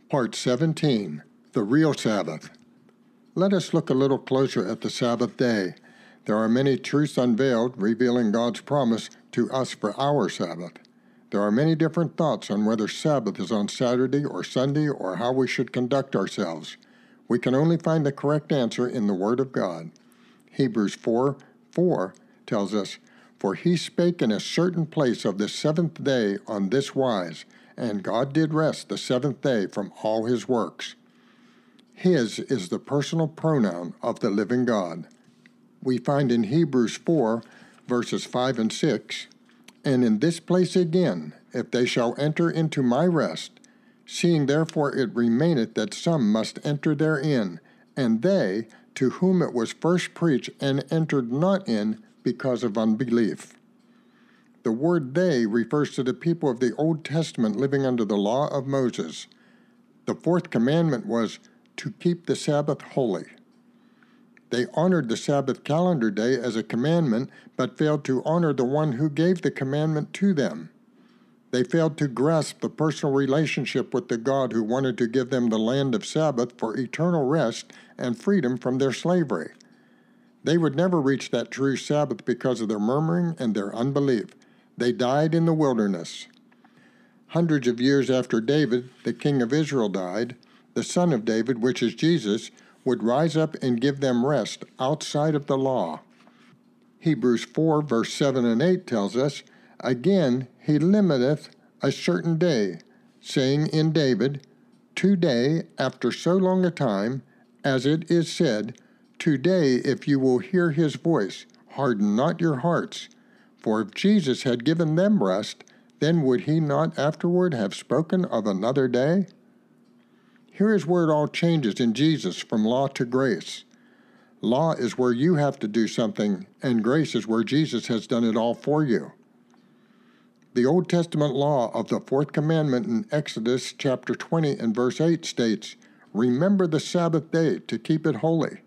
Part 17, The Real Sabbath. Let us look a little closer at the Sabbath day. There are many truths unveiled, revealing God's promise to us for our Sabbath. There are many different thoughts on whether Sabbath is on Saturday or Sunday or how we should conduct ourselves. We can only find the correct answer in the Word of God. Hebrews 4:4 tells us, "For he spake in a certain place of the seventh day on this wise, and God did rest the seventh day from all his works." His is the personal pronoun of the living God. We find in Hebrews 4, verses 5 and 6, "And in this place again, if they shall enter into my rest, seeing therefore it remaineth that some must enter therein, and they, to whom it was first preached, and entered not in because of unbelief." The word "they" refers to the people of the Old Testament living under the law of Moses. The fourth commandment was to keep the Sabbath holy. They honored the Sabbath calendar day as a commandment, but failed to honor the one who gave the commandment to them. They failed to grasp the personal relationship with the God who wanted to give them the land of Sabbath for eternal rest and freedom from their slavery. They would never reach that true Sabbath because of their murmuring and their unbelief. They died in the wilderness. Hundreds of years after David, the king of Israel, died, the son of David, which is Jesus, would rise up and give them rest outside of the law. Hebrews 4, verse 7 and 8 tells us, "Again he limiteth a certain day, saying in David, Today, after so long a time, as it is said, Today, if you will hear his voice, harden not your hearts. For if Jesus had given them rest, then would he not afterward have spoken of another day?" Here is where it all changes in Jesus from law to grace. Law is where you have to do something, and grace is where Jesus has done it all for you. The Old Testament law of the fourth commandment in Exodus chapter 20 and verse 8 states, "Remember the Sabbath day to keep it holy."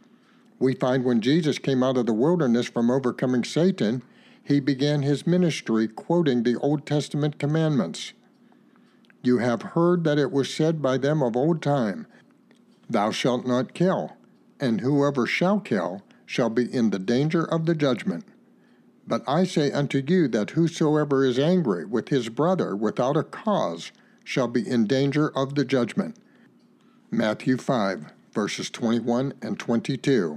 We find when Jesus came out of the wilderness from overcoming Satan, he began his ministry quoting the Old Testament commandments. "You have heard that it was said by them of old time, Thou shalt not kill, and whoever shall kill shall be in the danger of the judgment. But I say unto you that whosoever is angry with his brother without a cause shall be in danger of the judgment." Matthew 5, verses 21 and 22.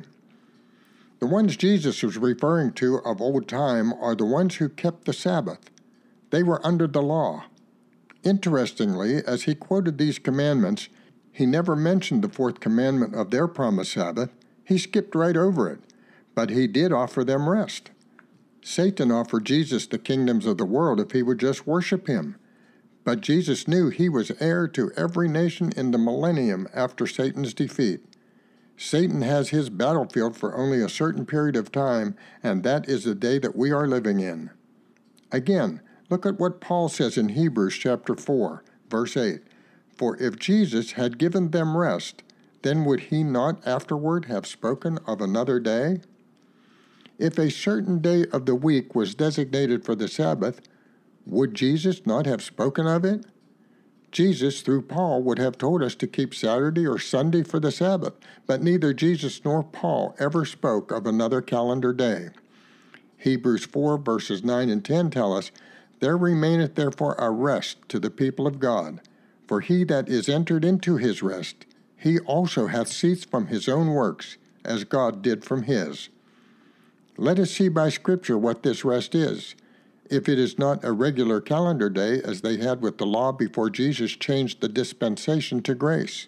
The ones Jesus was referring to of old time are the ones who kept the Sabbath. They were under the law. Interestingly, as he quoted these commandments, he never mentioned the fourth commandment of their promised Sabbath. He skipped right over it, but he did offer them rest. Satan offered Jesus the kingdoms of the world if he would just worship him. But Jesus knew he was heir to every nation in the millennium after Satan's defeat. Satan has his battlefield for only a certain period of time, and that is the day that we are living in. Again, look at what Paul says in Hebrews chapter 4, verse 8. "For if Jesus had given them rest, then would he not afterward have spoken of another day?" If a certain day of the week was designated for the Sabbath, would Jesus not have spoken of it? Jesus, through Paul, would have told us to keep Saturday or Sunday for the Sabbath, but neither Jesus nor Paul ever spoke of another calendar day. Hebrews 4, verses 9 and 10 tell us, "There remaineth therefore a rest to the people of God. For he that is entered into his rest, he also hath ceased from his own works, as God did from his." Let us see by Scripture what this rest is. If it is not a regular calendar day, as they had with the law before Jesus changed the dispensation to grace.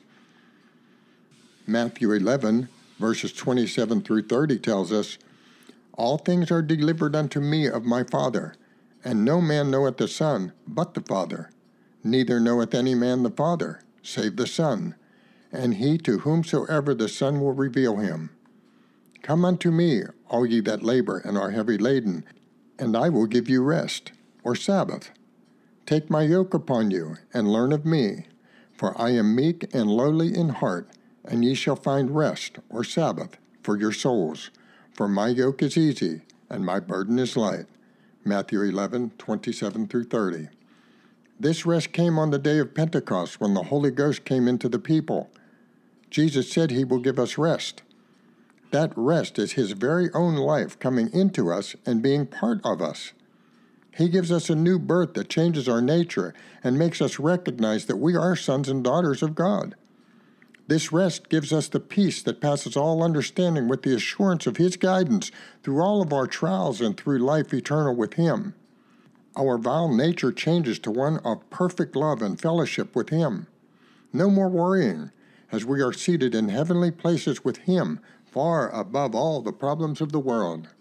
Matthew 11, verses 27 through 30 tells us, "All things are delivered unto me of my Father, and no man knoweth the Son but the Father, neither knoweth any man the Father, save the Son, and he to whomsoever the Son will reveal him. Come unto me, all ye that labor and are heavy laden, and I will give you rest," or Sabbath. "Take my yoke upon you, and learn of me, for I am meek and lowly in heart, and ye shall find rest," or Sabbath, "for your souls. For my yoke is easy, and my burden is light." Matthew 11, 27 through 30. This rest came on the day of Pentecost when the Holy Ghost came into the people. Jesus said he will give us rest. That rest is his very own life coming into us and being part of us. He gives us a new birth that changes our nature and makes us recognize that we are sons and daughters of God. This rest gives us the peace that passes all understanding with the assurance of his guidance through all of our trials and through life eternal with him. Our vile nature changes to one of perfect love and fellowship with him. No more worrying, as we are seated in heavenly places with him, far above all the problems of the world.